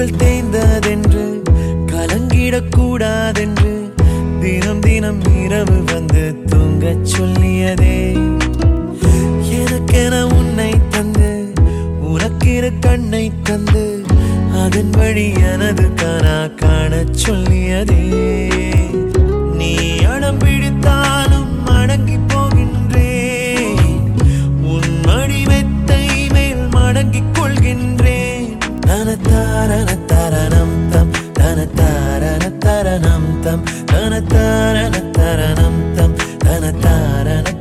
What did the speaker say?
கால்கள் தேய்ந்ததென்று கலங்கிடக்கூடாதென்று தினம் தினம் இரவு வந்து தூங்கச் சொல்லியதே. எனக்கென உன்னை தந்து உனக்கிற கண்ணை தந்து அதன் வழி எனது கனா காணச் சொல்லியதே. நீ அடம் பிடித்தாலும் அடங்கி போகின்றேன், உன் மடி மெத்தை மேல் மடங்கிக் கொள்கின்றேன். தனத்தாரண தரணம் தம் தனத்தாரண தரணம் தம் தனத்தாரண தரணம் தம் தனத்தாரண